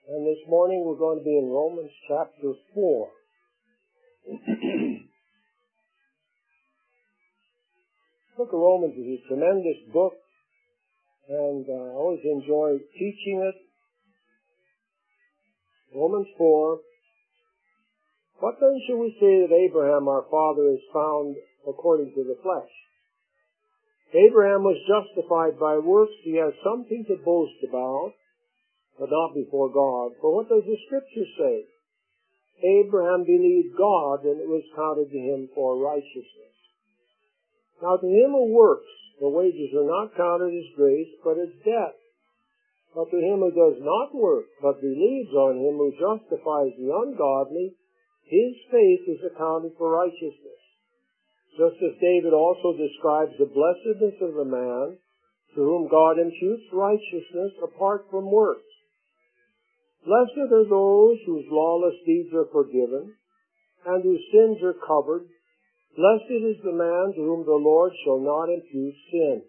And this morning we're going to be in Romans chapter 4. The book of Romans is a tremendous book, and I always enjoy teaching it. Romans 4. What then shall we say that Abraham our father is found according to the flesh? Abraham was justified by works. He has something to boast about, but not before God. For what does the Scripture say? Abraham believed God, and it was counted to him for righteousness. Now to him who works, the wages are not counted as grace, but as debt. But to him who does not work, but believes on him who justifies the ungodly, his faith is accounted for righteousness. Just as David also describes the blessedness of the man to whom God imputes righteousness apart from works. Blessed are those whose lawless deeds are forgiven, and whose sins are covered. Blessed is the man to whom the Lord shall not impute sin.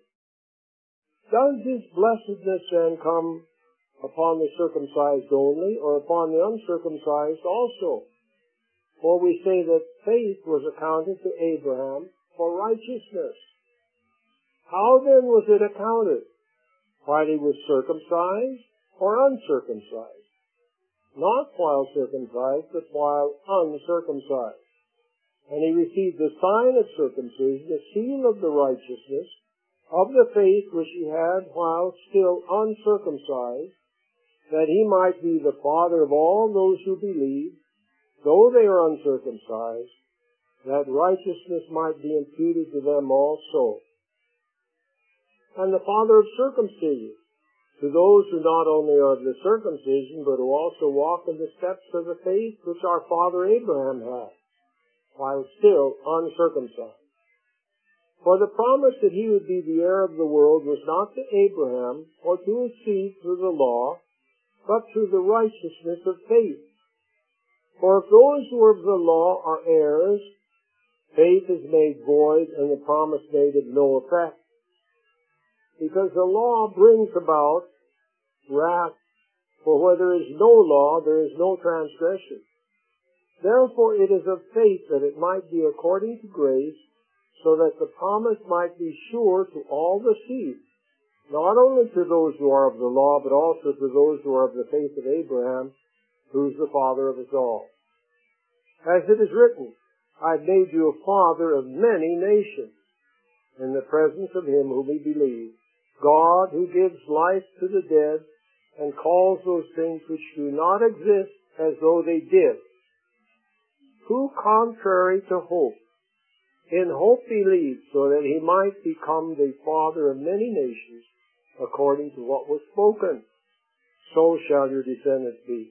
Does this blessedness then come upon the circumcised only, or upon the uncircumcised also? For we say that faith was accounted to Abraham for righteousness. How then was it accounted? While he was circumcised or uncircumcised? Not while circumcised, but while uncircumcised. And he received the sign of circumcision, the seal of the righteousness of the faith which he had while still uncircumcised, that he might be the father of all those who believe, though they are uncircumcised, that righteousness might be imputed to them also. And the father of circumcision, to those who not only are of the circumcision, but who also walk in the steps of the faith which our father Abraham had, while still uncircumcised. For the promise that he would be the heir of the world was not to Abraham, or to his seed through the law, but through the righteousness of faith. For if those who are of the law are heirs, faith is made void, and the promise made of no effect. Because the law brings about wrath, for where there is no law, there is no transgression. Therefore it is of faith that it might be according to grace, so that the promise might be sure to all the seed, not only to those who are of the law, but also to those who are of the faith of Abraham, who is the father of us all. As it is written, I have made you a father of many nations, in the presence of him whom he believed, God who gives life to the dead, and calls those things which do not exist as though they did. Who, contrary to hope, in hope believed, so that he might become the father of many nations, according to what was spoken, so shall your descendants be.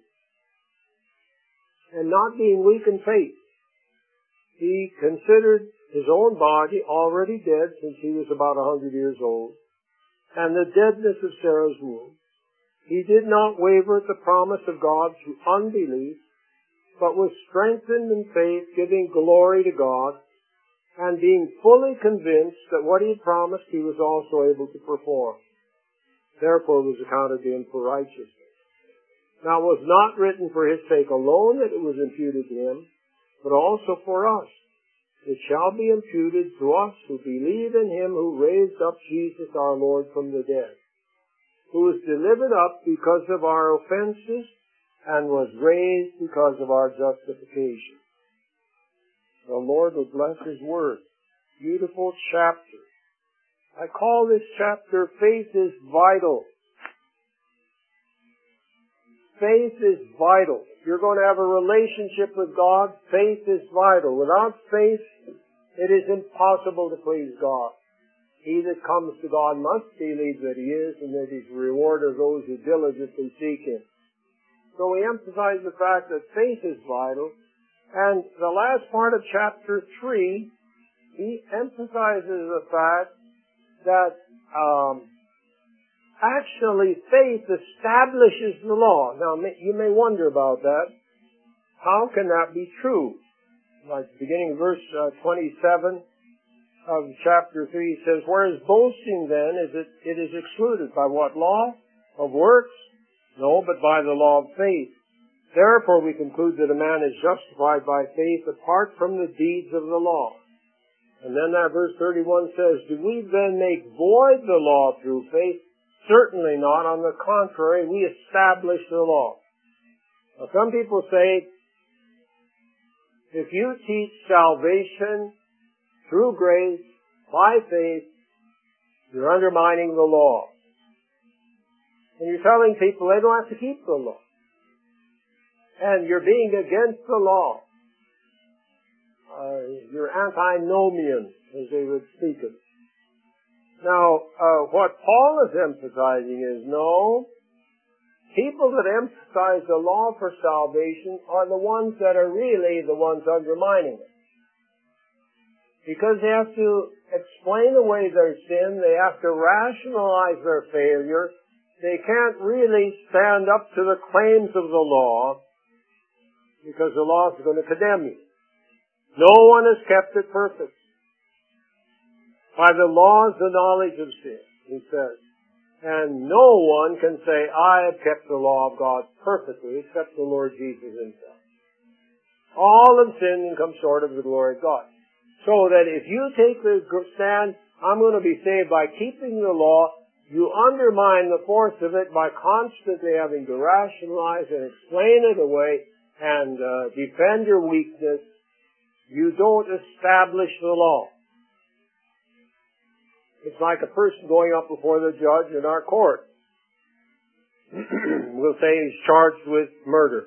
And not being weak in faith, he considered his own body already dead since he was about 100 years old, and the deadness of Sarah's womb. He did not waver at the promise of God through unbelief, but was strengthened in faith, giving glory to God, and being fully convinced that what he had promised he was also able to perform. Therefore it was accounted to him for righteousness. Now it was not written for his sake alone that it was imputed to him, but also for us. It shall be imputed to us who believe in him who raised up Jesus our Lord from the dead, who was delivered up because of our offenses and was raised because of our justification. The Lord will bless his word. Beautiful chapter. I call this chapter Faith is Vital. Faith is vital. If you're going to have a relationship with God, faith is vital. Without faith, it is impossible to please God. He that comes to God must believe that he is, and that he's a rewarder of those who diligently seek him. So we emphasize the fact that faith is vital. And the last part of chapter 3, he emphasizes the fact that actually faith establishes the law. Now, you may wonder about that. How can that be true? Like beginning of verse 27 of chapter 3 says, whereas boasting then, it is excluded. By what law? Of works? No, but by the law of faith. Therefore we conclude that a man is justified by faith apart from the deeds of the law. And then that verse 31 says, do we then make void the law through faith? Certainly not. On the contrary, we establish the law. Now some people say, if you teach salvation through grace, by faith, you're undermining the law. And you're telling people they don't have to keep the law. And you're being against the law. You're antinomian, as they would speak of it. Now, what Paul is emphasizing is, no, people that emphasize the law for salvation are the ones that are really the ones undermining it. Because they have to explain away their sin, they have to rationalize their failure, they can't really stand up to the claims of the law, because the law is going to condemn you. No one has kept it perfect. By the law is the knowledge of sin, he says. And no one can say, I have kept the law of God perfectly, except the Lord Jesus himself. All have sinned and come short of the glory of God. So that if you take the stand, I'm going to be saved by keeping the law, you undermine the force of it by constantly having to rationalize and explain it away and defend your weakness. You don't establish the law. It's like a person going up before the judge in our court. We'll say he's charged with murder.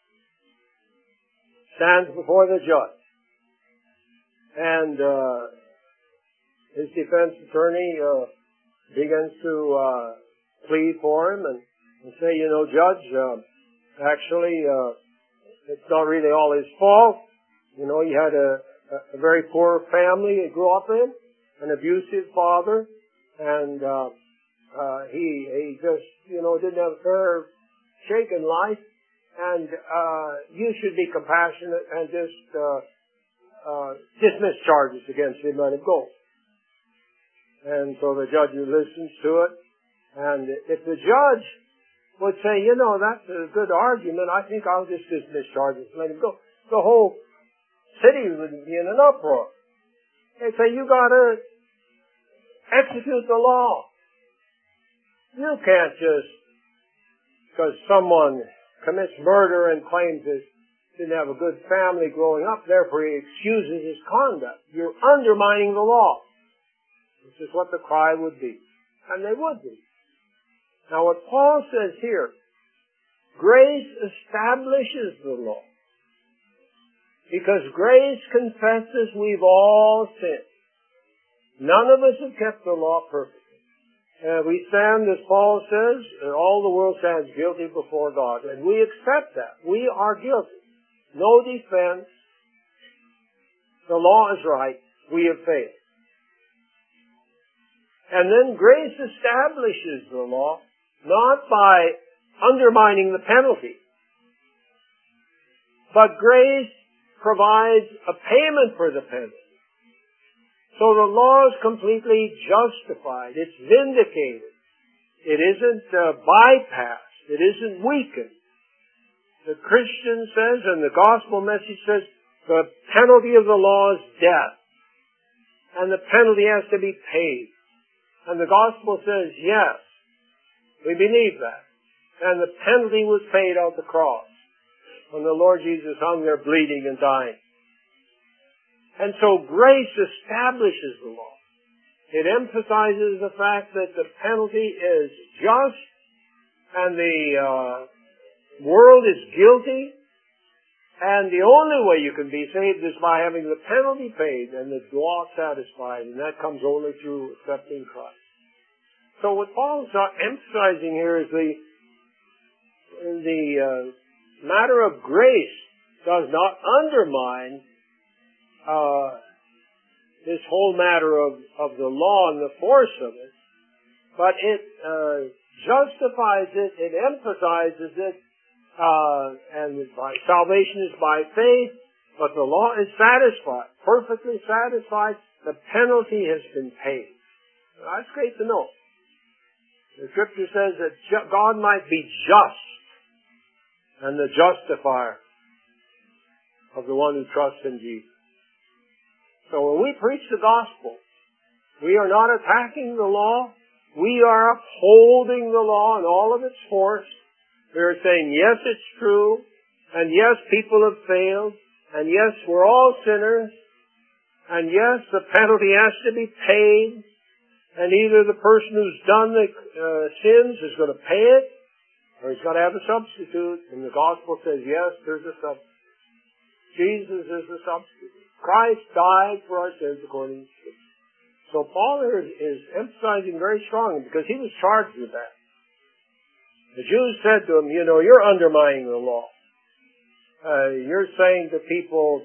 Stands before the judge. And his defense attorney begins to plead for him and say, you know, Judge, actually, it's not really all his fault. You know, he had a very poor family he grew up in, an abusive father, and he just, you know, didn't have a fair shake in life, and you should be compassionate and just dismiss charges against him and let him go. And so the judge listens to it, and if the judge would say, you know, that's a good argument, I think I'll just dismiss charges and let him go, the whole city would be in an uproar. They'd say, you gotta execute the law. You can't just, because someone commits murder and claims he didn't have a good family growing up, therefore he excuses his conduct. You're undermining the law. This is what the cry would be. And they would be. Now what Paul says here, grace establishes the law. Because grace confesses we've all sinned. None of us have kept the law perfectly. We stand, as Paul says, all the world stands guilty before God. And we accept that. We are guilty. No defense. The law is right. We have failed. And then grace establishes the law, not by undermining the penalty, but grace provides a payment for the penalty. So the law is completely justified. It's vindicated. It isn't bypassed. It isn't weakened. The Christian says, and the gospel message says, the penalty of the law is death. And the penalty has to be paid. And the gospel says, yes, we believe that. And the penalty was paid on the cross when the Lord Jesus hung there bleeding and dying. And so grace establishes the law. It emphasizes the fact that the penalty is just and the world is guilty, and the only way you can be saved is by having the penalty paid and the law satisfied, and that comes only through accepting Christ. So what Paul's emphasizing here is the matter of grace does not undermine this whole matter of the law and the force of it, but it justifies it, it emphasizes it, and salvation is by faith, but the law is satisfied, perfectly satisfied. The penalty has been paid. That's great to know. The Scripture says that God might be just and the justifier of the one who trusts in Jesus. So when we preach the gospel, we are not attacking the law. We are upholding the law in all of its force. We are saying, yes, it's true, and yes, people have failed, and yes, we're all sinners, and yes, the penalty has to be paid, and either the person who's done the sins is going to pay it, or he's got to have a substitute. And the gospel says, yes, there's a substitute. Jesus is the substitute. Christ died for our sins according to Scripture. So Paul here is emphasizing very strongly, because he was charged with that. The Jews said to him, you're undermining the law. You're saying to people,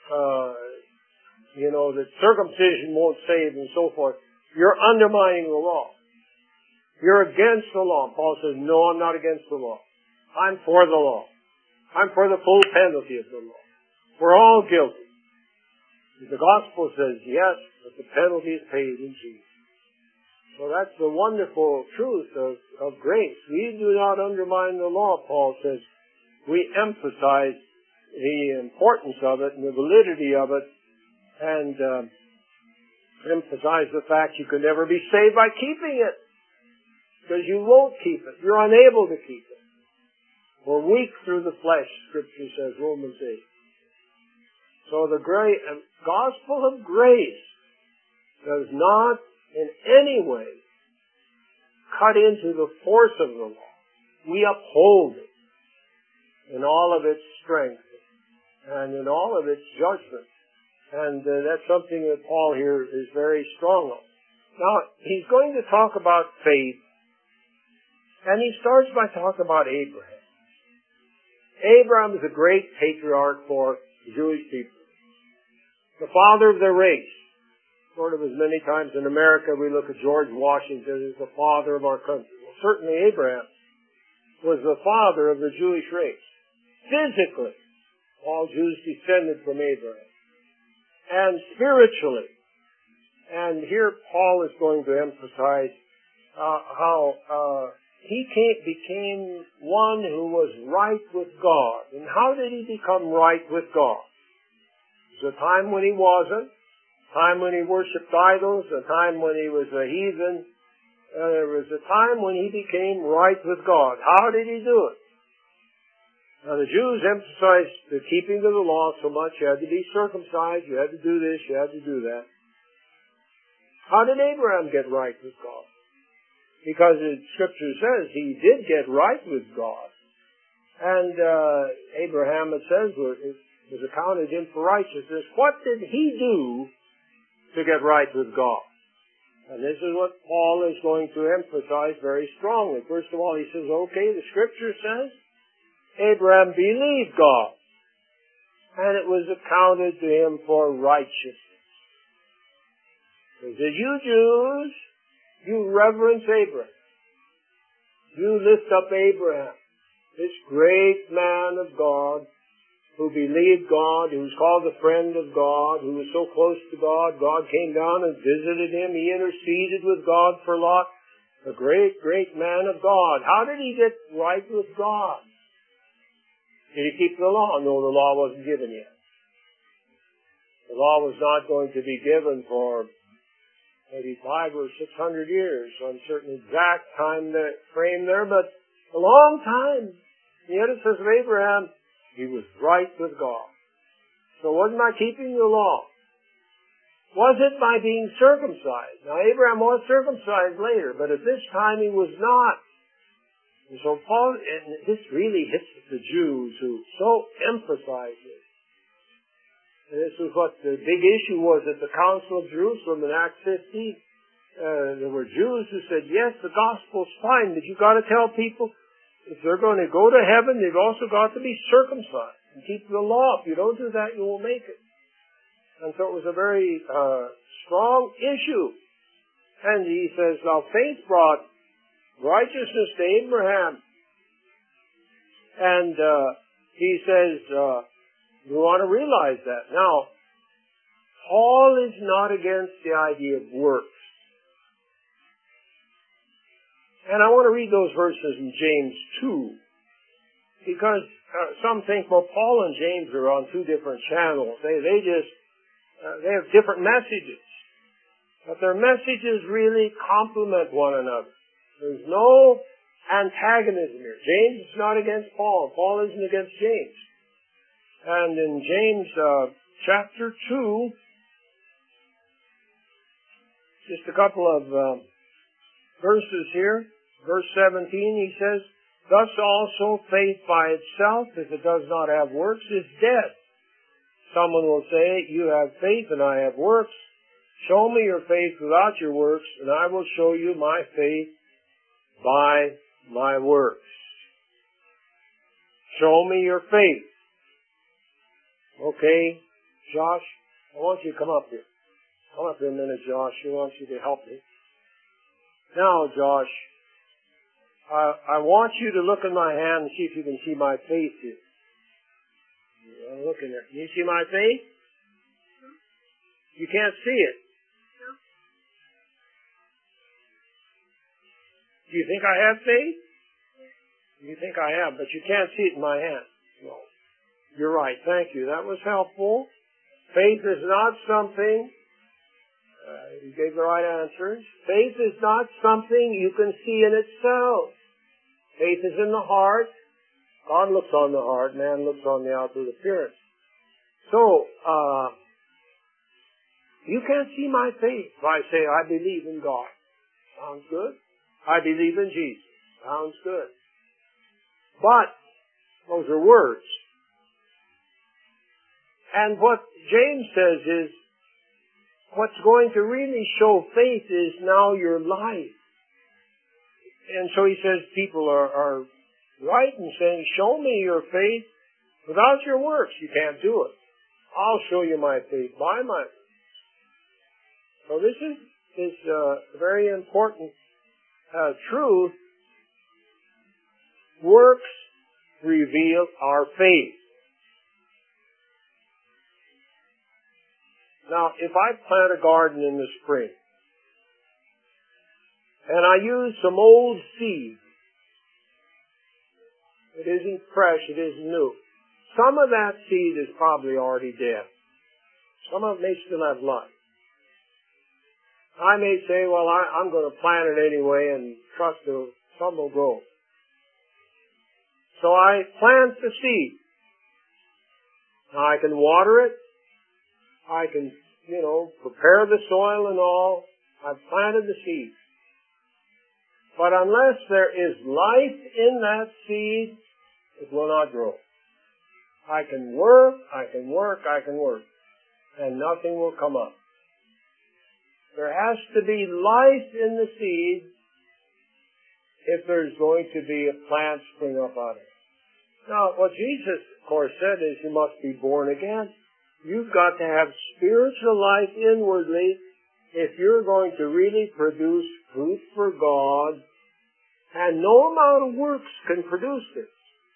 that circumcision won't save and so forth. You're undermining the law. You're against the law. Paul says, no, I'm not against the law. I'm for the law. I'm for the full penalty of the law. We're all guilty. The gospel says, yes, but the penalty is paid in Jesus. So that's the wonderful truth of grace. We do not undermine the law, Paul says. We emphasize the importance of it and the validity of it, and emphasize the fact you can never be saved by keeping it. Because you won't keep it. You're unable to keep it. We're weak through the flesh, Scripture says, Romans 8. So the gospel of grace does not in any way cut into the force of the law. We uphold it in all of its strength and in all of its judgment. And that's something that Paul here is very strong on. Now, he's going to talk about faith, and he starts by talking about Abraham. Abraham is a great patriarch for the Jewish people. The father of their race. Sort of as many times in America we look at George Washington as the father of our country. Well, certainly Abraham was the father of the Jewish race. Physically, all Jews descended from Abraham. And spiritually. And here Paul is going to emphasize how he became one who was right with God. And how did he become right with God? There was a time when he wasn't, a time when he worshipped idols, a time when he was a heathen. There was a time when he became right with God. How did he do it? Now the Jews emphasized the keeping of the law so much. You had to be circumcised, you had to do this, you had to do that. How did Abraham get right with God? Because the Scripture says he did get right with God. And Abraham, it says, was accounted him for righteousness. What did he do to get right with God? And this is what Paul is going to emphasize very strongly. First of all, he says, okay, the Scripture says Abraham believed God, and it was accounted to him for righteousness. He says, you Jews, you reverence Abraham. You lift up Abraham, this great man of God, who believed God, who was called the friend of God, who was so close to God. God came down and visited him. He interceded with God for Lot, a great, great man of God. How did he get right with God? Did he keep the law? No, the law wasn't given yet. The law was not going to be given for maybe 500 or 600 years, so uncertain exact time frame there, but a long time. Yet it says of Abraham, he was right with God. So it wasn't by keeping the law. Was it by being circumcised? Now Abraham was circumcised later, but at this time he was not. And so Paul, and this really hits the Jews who so emphasize it. And this is what the big issue was at the Council of Jerusalem in Acts 15. There were Jews who said, yes, the gospel's fine, but you've got to tell people if they're going to go to heaven, they've also got to be circumcised and keep the law. If you don't do that, you won't make it. And so it was a very strong issue. And he says, now faith brought righteousness to Abraham. And he says, you want to realize that. Now, Paul is not against the idea of works. And I want to read those verses in James 2, because some think, well, Paul and James are on two different channels. They have different messages. But their messages really complement one another. There's no antagonism here. James is not against Paul. Paul isn't against James. And in James chapter 2, just a couple of verses here. Verse 17, he says, thus also faith by itself, if it does not have works, is dead. Someone will say, you have faith and I have works. Show me your faith without your works, and I will show you my faith by my works. Show me your faith. Okay, Josh, I want you to come up here. Come up here a minute, Josh. I want you to help me. Now, Josh, I want you to look in my hand and see if you can see my faith here. Yeah, look in there. Can you see my faith? You can't see it. Do you think I have faith? You think I have, but you can't see it in my hand. No. You're right. Thank you. That was helpful. Faith is not something, you gave the right answers. Faith is not something you can see in itself. Faith is in the heart. God looks on the heart. Man looks on the outward appearance. So, you can't see my faith if I say, I believe in God. Sounds good. I believe in Jesus. Sounds good. But, those are words. And what James says is, what's going to really show faith is now your life. And so he says people are right in saying, show me your faith without your works. You can't do it. I'll show you my faith by my works. So this is a very important truth. Works reveal our faith. Now, if I plant a garden in the spring, and I use some old seed, it isn't fresh, it isn't new. Some of that seed is probably already dead. Some of it may still have life. I may say, well, I'm going to plant it anyway and trust some will grow. So I plant the seed. Now I can water it. I can, prepare the soil and all. I've planted the seed. But unless there is life in that seed, it will not grow. I can work, and nothing will come up. There has to be life in the seed if there's going to be a plant spring up out of it. Now, what Jesus, of course, said is you must be born again. You've got to have spiritual life inwardly if you're going to really produce fruit for God, and no amount of works can produce this.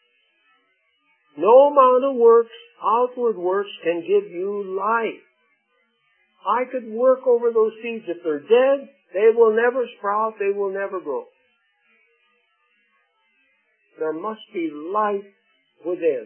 No amount of works, outward works, can give you life. I could work over those seeds. If they're dead, they will never sprout, they will never grow. There must be life within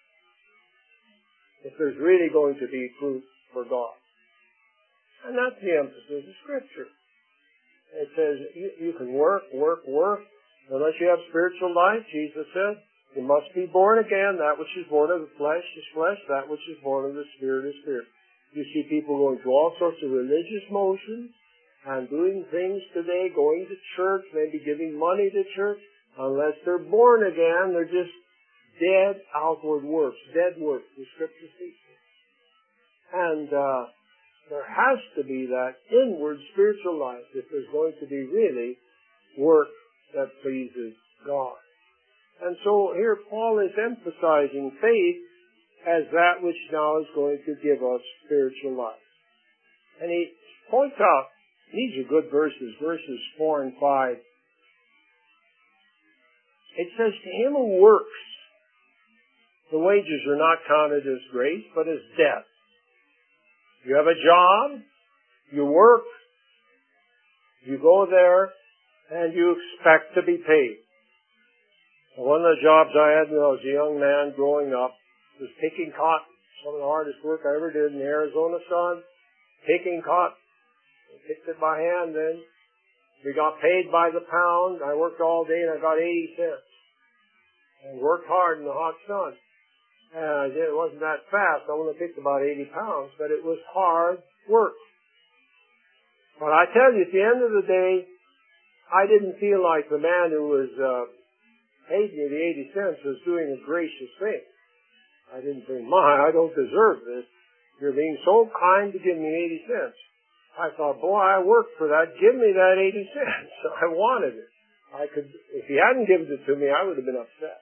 if there's really going to be fruit for God. And that's the emphasis of Scripture. It says you can work. Unless you have spiritual life, Jesus said, you must be born again. That which is born of the flesh is flesh. That which is born of the Spirit is spirit. You see people going through all sorts of religious motions and doing things today, going to church, maybe giving money to church. Unless they're born again, they're just dead outward works, dead works, the Scripture teaches. And there has to be that inward spiritual life if there's going to be really work that pleases God. And so here Paul is emphasizing faith as that which now is going to give us spiritual life. And he points out, these are good verses 4 and 5. It says, to him who works, the wages are not counted as grace, but as debt. You have a job, you work, you go there, and you expect to be paid. One of the jobs I had when I was a young man growing up was picking cotton. Some of the hardest work I ever did in the Arizona sun, picking cotton. I picked it by hand then. We got paid by the pound. I worked all day and I got 80 cents. And worked hard in the hot sun. And it wasn't that fast. I only picked about 80 pounds, but it was hard work. But I tell you, at the end of the day, I didn't feel like the man who was paid me the 80 cents was doing a gracious thing. I didn't think, I don't deserve this. You're being so kind to give me 80 cents. I thought, boy, I worked for that. Give me that 80 cents. I wanted it. If he hadn't given it to me, I would have been upset.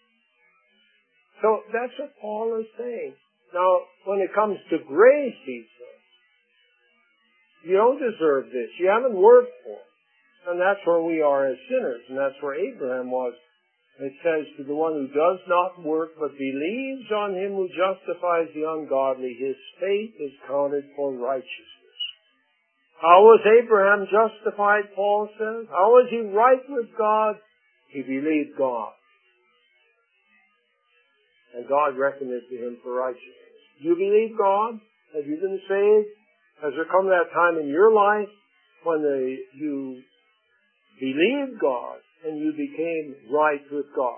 So that's what Paul is saying. Now, when it comes to grace, he says, you don't deserve this. You haven't worked for it. And that's where we are as sinners. And that's where Abraham was. It says, to the one who does not work but believes on him who justifies the ungodly, his faith is counted for righteousness. How was Abraham justified, Paul says? How was he right with God? He believed God. And God reckoned it to him for righteousness. Do you believe God? Have you been saved? Has there come that time in your life when you believed God and you became right with God?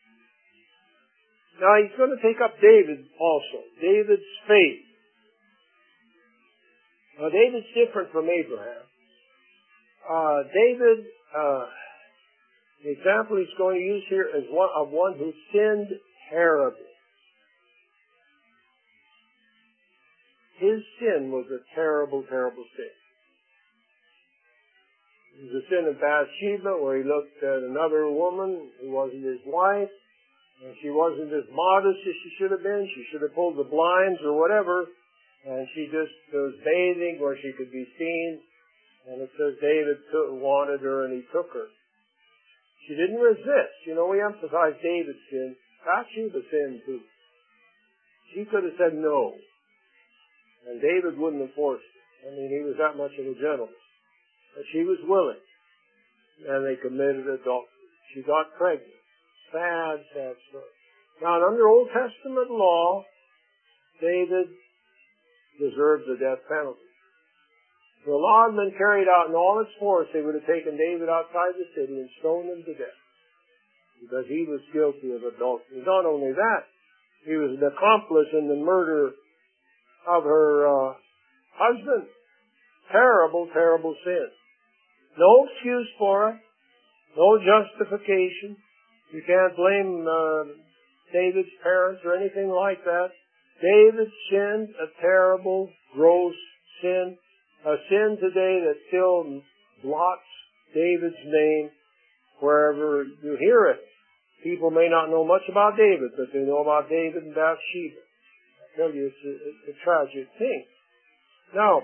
Now he's going to take up David also. David's faith. Now David's different from Abraham. David, the example he's going to use here is one who sinned terribly. His sin was a terrible, terrible sin. It was the sin of Bathsheba, where he looked at another woman who wasn't his wife, and she wasn't as modest as she should have been. She should have pulled the blinds or whatever, and she just was bathing where she could be seen, and it says David wanted her and he took her. She didn't resist. You know, we emphasize David's sin. Bathsheba sinned too. She could have said no. And David wouldn't have forced it. I mean, he was that much of a gentleman. But she was willing. And they committed adultery. She got pregnant. Sad, sad story. Now, under Old Testament law, David deserved the death penalty. If the law had been carried out in all its force, they would have taken David outside the city and stoned him to death. Because he was guilty of adultery. Not only that, he was an accomplice in the murder of her husband. Terrible, terrible sin. No excuse for it. No justification. You can't blame David's parents or anything like that. David sinned a terrible, gross sin. A sin today that still blots David's name wherever you hear it. People may not know much about David, but they know about David and Bathsheba. I tell you, it's a tragic thing. Now,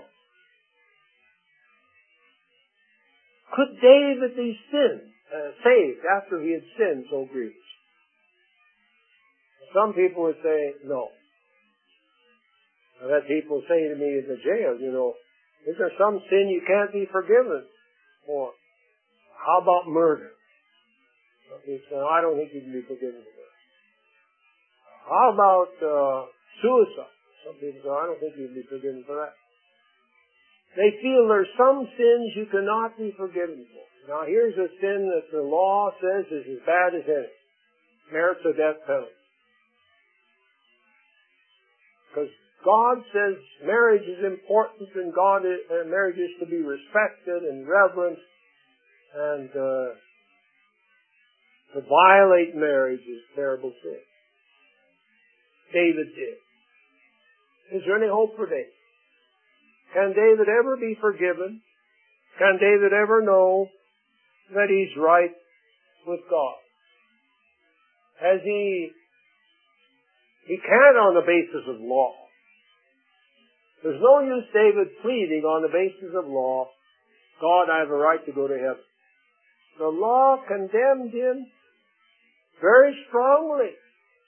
could David be saved after he had sinned so grievously? Some people would say no. I've had people say to me in the jail, you know, is there some sin you can't be forgiven for? How about murder? Some people say, I don't think you can be forgiven for that. How about suicide? Some people say, I don't think you can be forgiven for that. They feel there's some sins you cannot be forgiven for. Now here's a sin that the law says is as bad as any. Merits a death penalty. Because God says marriage is important and marriage is to be respected and reverenced, and to violate marriage is a terrible sin. David did. Is there any hope for David? Can David ever be forgiven? Can David ever know that he's right with God? Has he can't on the basis of law. There's no use David pleading on the basis of law, God, I have a right to go to heaven. The law condemned him very strongly.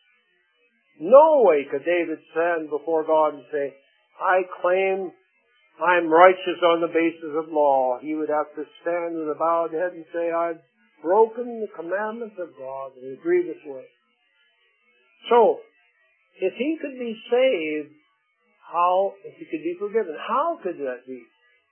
No way could David stand before God and say, I claim I'm righteous on the basis of law. He would have to stand with a bowed head and say, I've broken the commandments of God in a grievous way. So, if he could be saved, if he could be forgiven, how could that be?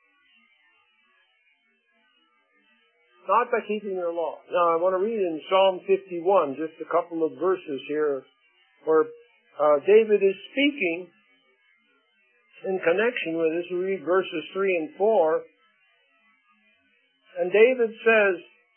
Not by keeping their law. Now, I want to read in Psalm 51, just a couple of verses here, where David is speaking in connection with this. We read verses 3 and 4. And David says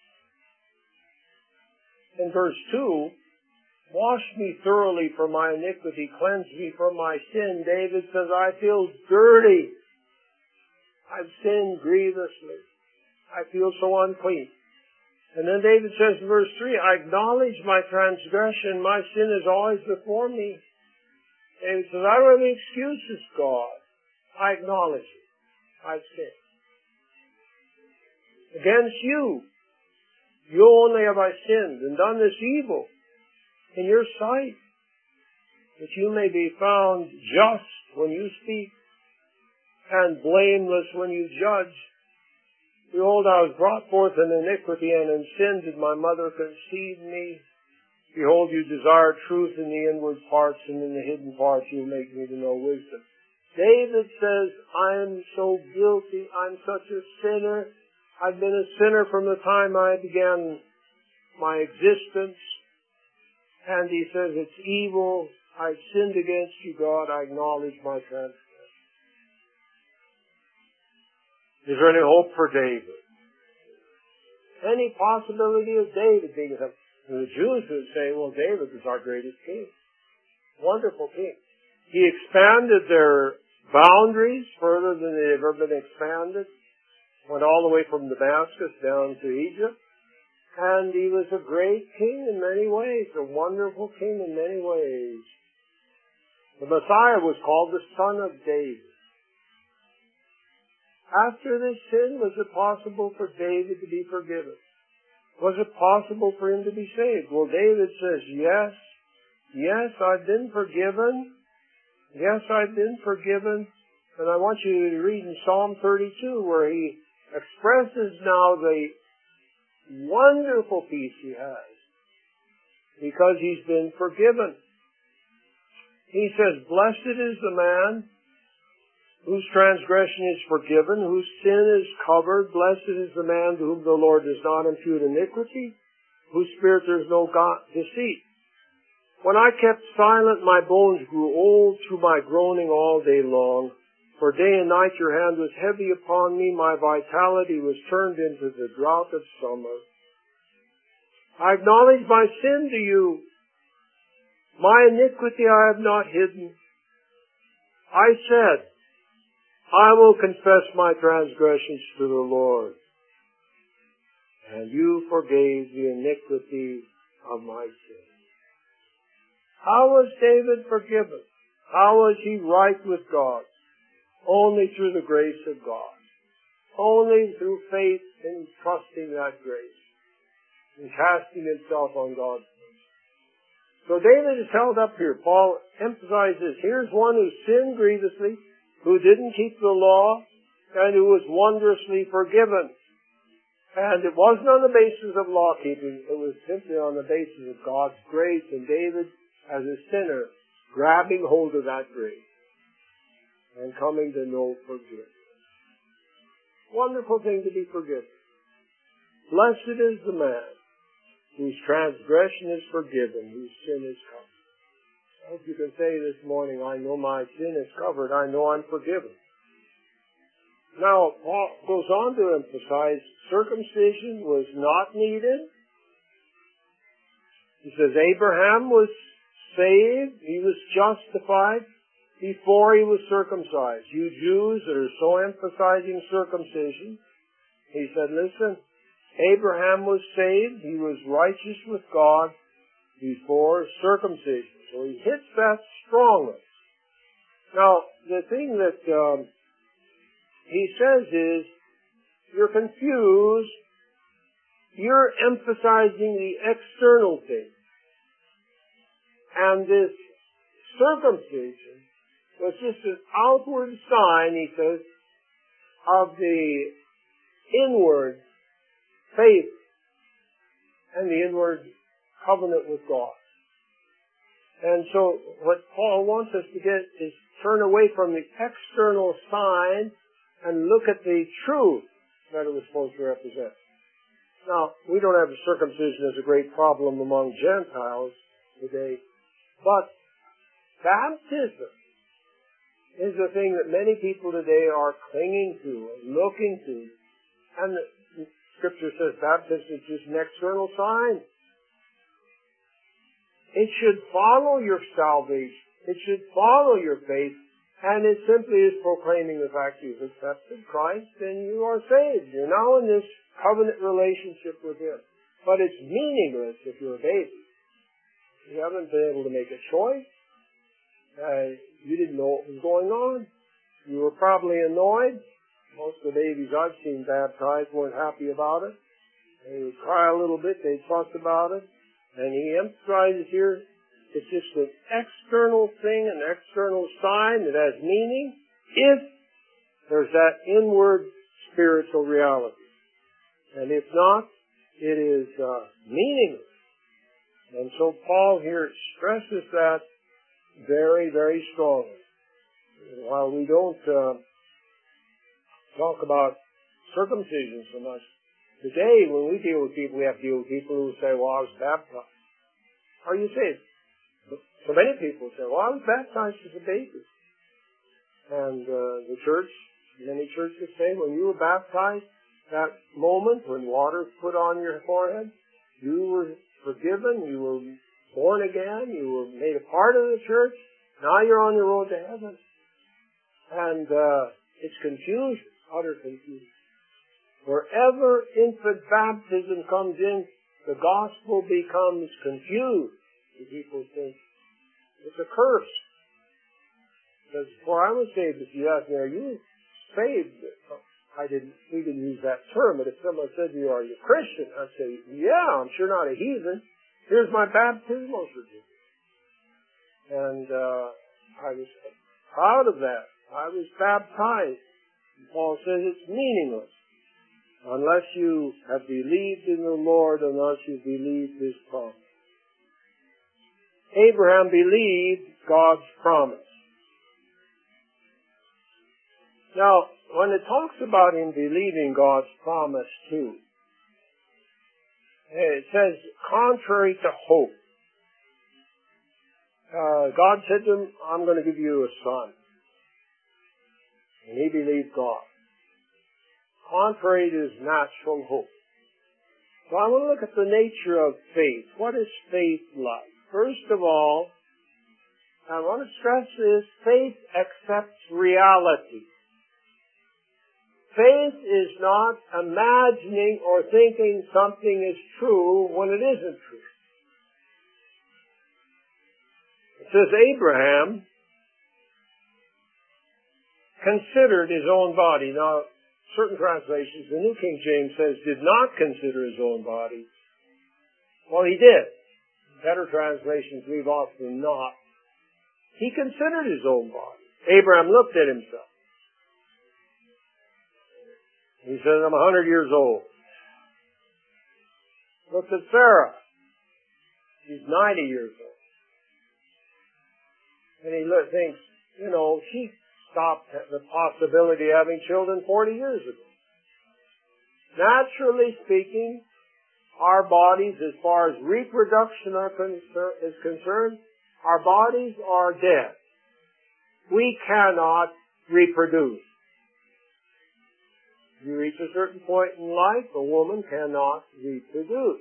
in verse 2, wash me thoroughly from my iniquity, cleanse me from my sin. David says, I feel dirty. I've sinned grievously. I feel so unclean. And then David says in verse 3, I acknowledge my transgression. My sin is always before me. David says, I don't have any excuses, God. I acknowledge it. I've sinned. Against you only have I sinned and done this evil in your sight, that you may be found just when you speak and blameless when you judge. Behold, I was brought forth in iniquity, and in sin did my mother conceive me. Behold, you desire truth in the inward parts, and in the hidden parts you make me to know wisdom. David says, I am so guilty. I'm such a sinner. I've been a sinner from the time I began my existence. And he says, it's evil. I've sinned against you, God. I acknowledge my transgression. Is there any hope for David? Any possibility of David being a... The Jews would say, well, David was our greatest king. Wonderful king. He expanded their boundaries further than they had ever been expanded. Went all the way from Damascus down to Egypt. And he was a great king in many ways, a wonderful king in many ways. The Messiah was called the Son of David. After this sin, was it possible for David to be forgiven? Was it possible for him to be saved? Well, David says, yes. Yes, I've been forgiven. Yes, I've been forgiven. And I want you to read in Psalm 32 where he expresses now the wonderful peace he has because he's been forgiven. He says, blessed is the man whose transgression is forgiven, whose sin is covered. Blessed is the man to whom the Lord does not impute iniquity, whose spirit there is no deceit. When I kept silent, my bones grew old through my groaning all day long. For day and night your hand was heavy upon me. My vitality was turned into the drought of summer. I acknowledge my sin to you. My iniquity I have not hidden. I said, I will confess my transgressions to the Lord. And you forgave the iniquity of my sin. How was David forgiven? How was he right with God? Only through the grace of God. Only through faith in trusting that grace. And casting himself on God's mercy. So David is held up here. Paul emphasizes, here's one who sinned grievously, who didn't keep the law, and who was wondrously forgiven. And it wasn't on the basis of law keeping, it was simply on the basis of God's grace, and David, as a sinner, grabbing hold of that grace and coming to know forgiveness. Wonderful thing to be forgiven. Blessed is the man whose transgression is forgiven, whose sin is covered. I hope you can say this morning, I know my sin is covered. I know I'm forgiven. Now, Paul goes on to emphasize circumcision was not needed. He says Abraham was saved. He was justified before he was circumcised. You Jews that are so emphasizing circumcision, he said, listen, Abraham was saved. He was righteous with God before circumcision. So he hits that strongly. Now, the thing that he says is, you're confused. You're emphasizing the external thing. And this circumcision was just an outward sign, he says, of the inward faith and the inward covenant with God. And so what Paul wants us to get is turn away from the external sign and look at the truth that it was supposed to represent. Now, we don't have circumcision as a great problem among Gentiles today, but baptism is the thing that many people today are clinging to and looking to. And the Scripture says baptism is just an external sign. It should follow your salvation. It should follow your faith. And it simply is proclaiming the fact you've accepted Christ and you are saved. You're now in this covenant relationship with Him. But it's meaningless if you're a baby. You haven't been able to make a choice. You didn't know what was going on. You were probably annoyed. Most of the babies I've seen baptized weren't happy about it. They would cry a little bit. They'd fuss about it. And he emphasizes here, it's just an external thing, an external sign that has meaning if there's that inward spiritual reality. And if not, it is meaningless. And so Paul here stresses that very, very strongly. While we don't talk about circumcision so much, today when we deal with people, we have to deal with people who say, well, I was baptized. Are you saved? So many people say, well, I was baptized as a baby. And the church, many churches say, when you were baptized, that moment when water was put on your forehead, you were forgiven, you were born again, you were made a part of the church, now you're on the road to heaven. And it's confusion, utter confusion. Wherever infant baptism comes in, the gospel becomes confused. And people think it's a curse. Because before I was saved, if you ask me, are you saved? We didn't use that term, but if someone said to you, are you Christian? I'd say, yeah, I'm sure not a heathen. Here's my baptismal certificate. And I was proud of that. I was baptized. And Paul says it's meaningless unless you have believed in the Lord, unless you believed His promise. Abraham believed God's promise. Now, when it talks about him believing God's promise too, it says, contrary to hope. God said to him, I'm going to give you a son. And he believed God. Contrary to his natural hope. So I want to look at the nature of faith. What is faith like? First of all, I want to stress this, faith accepts reality. Faith is not imagining or thinking something is true when it isn't true. It says Abraham considered his own body. Now, certain translations, the New King James says, did not consider his own body. Well, he did. Better translations leave off the not. He considered his own body. Abraham looked at himself. He says, I'm 100 years old. Looked at Sarah. She's 90 years old. And he thinks, she stopped the possibility of having children 40 years ago. Naturally speaking, our bodies, as far as reproduction is concerned, our bodies are dead. We cannot reproduce. You reach a certain point in life, a woman cannot reproduce.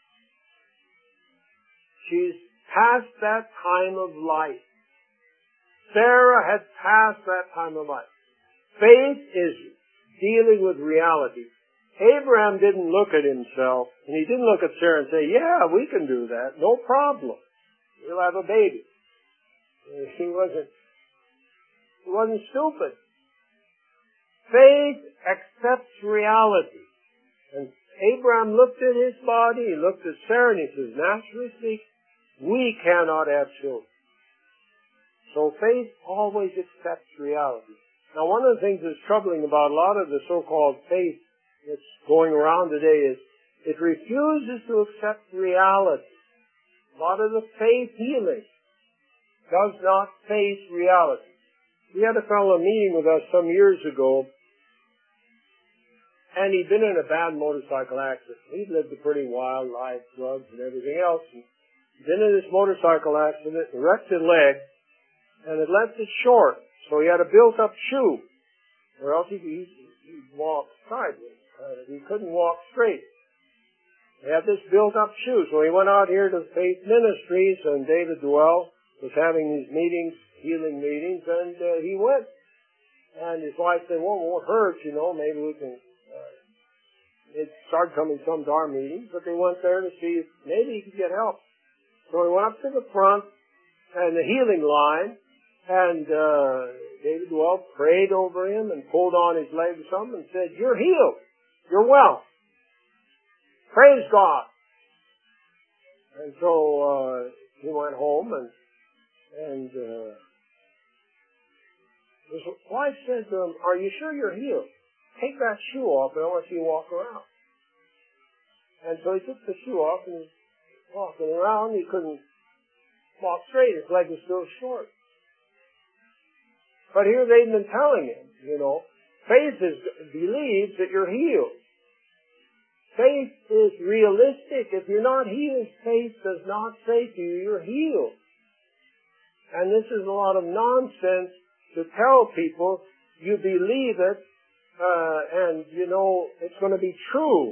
She's past that time of life. Sarah had passed that time of life. Faith is dealing with reality. Abraham didn't look at himself, and he didn't look at Sarah and say, yeah, we can do that, no problem. We'll have a baby. He wasn't stupid. Faith accepts reality. And Abraham looked at his body, he looked at Sarah, and he says, naturally speaking, we cannot have children. So faith always accepts reality. Now, one of the things that's troubling about a lot of the so-called faith that's going around today is it refuses to accept reality. A lot of the faith healing does not face reality. We had a fellow meeting with us some years ago, and he'd been in a bad motorcycle accident. He'd lived a pretty wild life, drugs and everything else. And he'd been in this motorcycle accident, wrecked his leg, and it left it short. So he had a built-up shoe, or else he'd walk sideways. He couldn't walk straight. He had this built-up shoe. So he went out here to Faith Ministries, and David Dwell was having these meetings, healing meetings, and he went. And his wife said, well, it won't hurt, maybe we can... It started coming some to our meetings, but they went there to see if maybe he could get help. So he went up to the front and the healing line, and David Dwell prayed over him and pulled on his leg some and said, you're healed. You're well. Praise God. And so he went home, and his wife said to him, are you sure you're healed? Take that shoe off, and I want you to walk around. And so he took the shoe off, and he was walking around. He couldn't walk straight. His leg was still short. But here they've been telling him, faith believes that you're healed. Faith is realistic. If you're not healed, faith does not say to you, you're healed. And this is a lot of nonsense to tell people you believe it, and it's going to be true.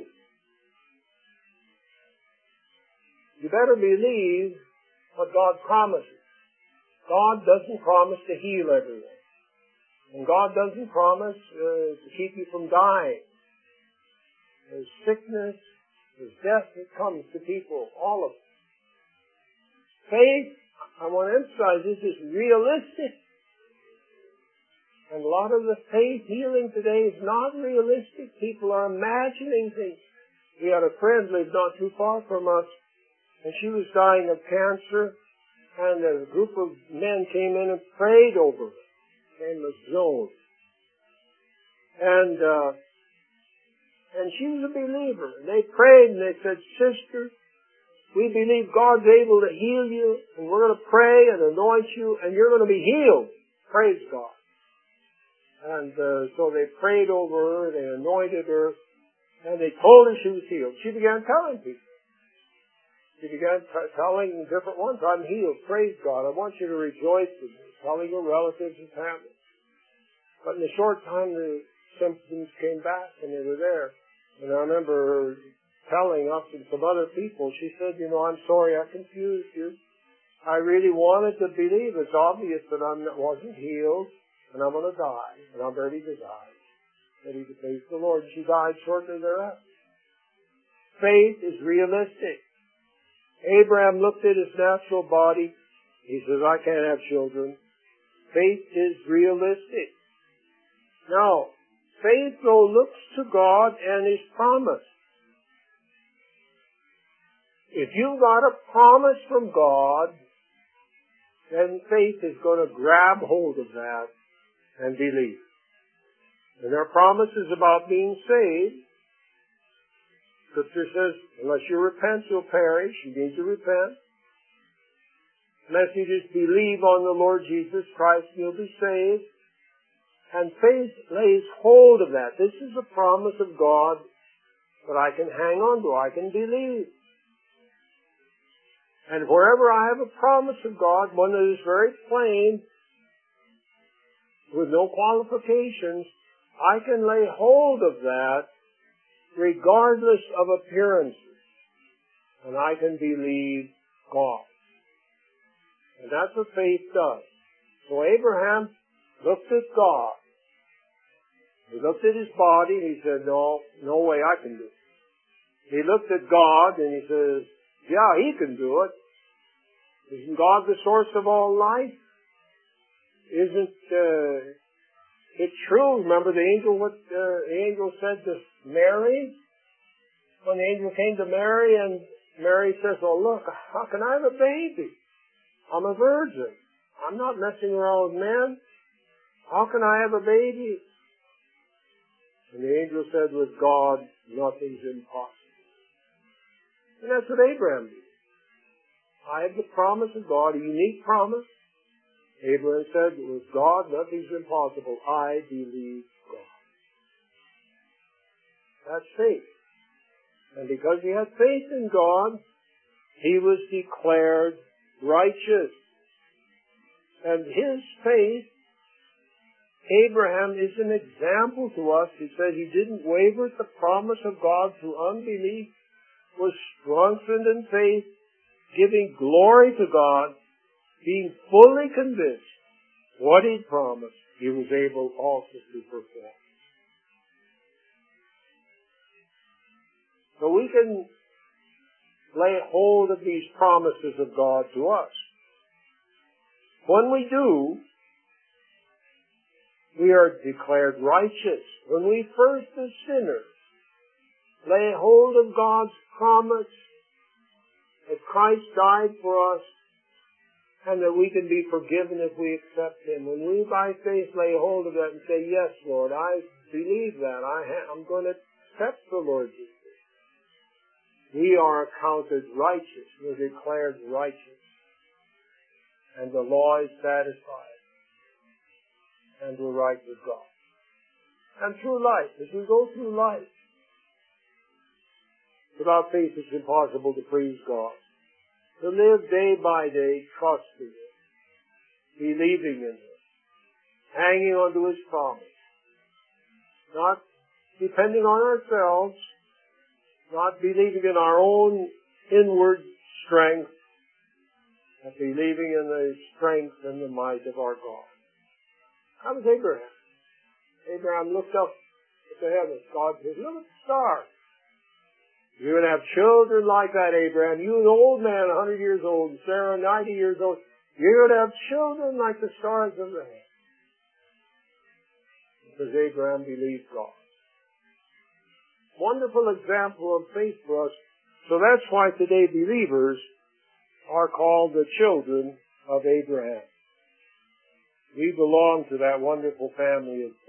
You better believe what God promises. God doesn't promise to heal everyone. And God doesn't promise to keep you from dying. There's sickness, there's death that comes to people, all of it. Faith, I want to emphasize this, is realistic. And a lot of the faith healing today is not realistic. People are imagining things. We had a friend lived not too far from us, and she was dying of cancer, and a group of men came in and prayed over her. His name was Joan. And she was a believer. And they prayed and they said, sister, we believe God's able to heal you, and we're going to pray and anoint you, and you're going to be healed. Praise God. And so they prayed over her, they anointed her, and they told her she was healed. She began telling people. She began telling different ones, I'm healed. Praise God. I want you to rejoice with me. Telling her relatives and family. But in a short time, the symptoms came back, and they were there. And I remember her telling us and some other people, she said, I'm sorry I confused you. I really wanted to believe. It's obvious that I wasn't healed, and I'm going to die, and I'm ready to die. Ready to face the Lord. She died shortly thereafter. Faith is realistic. Abraham looked at his natural body. He says, I can't have children. Faith is realistic. Now, faith, though, looks to God and His promise. If you've got a promise from God, then faith is going to grab hold of that and believe. And our promise is about being saved. Scripture says, unless you repent, you'll perish. You need to repent. Unless you just believe on the Lord Jesus Christ, you'll be saved. And faith lays hold of that. This is a promise of God that I can hang on to. I can believe. And wherever I have a promise of God, one that is very plain, with no qualifications, I can lay hold of that regardless of appearances. And I can believe God. And that's what faith does. So Abraham looked at God. He looked at his body and he said, no way I can do it. He looked at God and he says, yeah, He can do it. Isn't God the source of all life? Isn't it true? Remember what the angel said to Mary? When the angel came to Mary and Mary says, oh look, how can I have a baby? I'm a virgin. I'm not messing around with men. How can I have a baby? And the angel said, with God, nothing's impossible. And that's what Abraham did. I have the promise of God, a unique promise. Abraham said, with God, nothing's impossible. I believe God. That's faith. And because he had faith in God, he was declared righteous. And his faith, Abraham, is an example to us. He said he didn't waver at the promise of God through unbelief, was strengthened in faith, giving glory to God, being fully convinced what he'd promised, he was able also to perform. So we can lay hold of these promises of God to us. When we do, we are declared righteous. When we first, as sinners, lay hold of God's promise that Christ died for us and that we can be forgiven if we accept Him. When we by faith lay hold of that and say, yes, Lord, I believe that. I'm going to accept the Lord Jesus. We are accounted righteous. We're declared righteous. And the law is satisfied. And we're right with God. And through life, as we go through life, without faith it's impossible to please God. To live day by day trusting Him, believing in Him, hanging on to His promise, not depending on ourselves, not believing in our own inward strength, but believing in the strength and the might of our God. How was Abraham? Abraham looked up at the heavens. God said, look at the stars. You're going to have children like that, Abraham. You, an old man, 100 years old, and Sarah, 90 years old. You're going to have children like the stars of the heaven. Because Abraham believed God. Wonderful example of faith for us. So that's why today believers are called the children of Abraham. We belong to that wonderful family of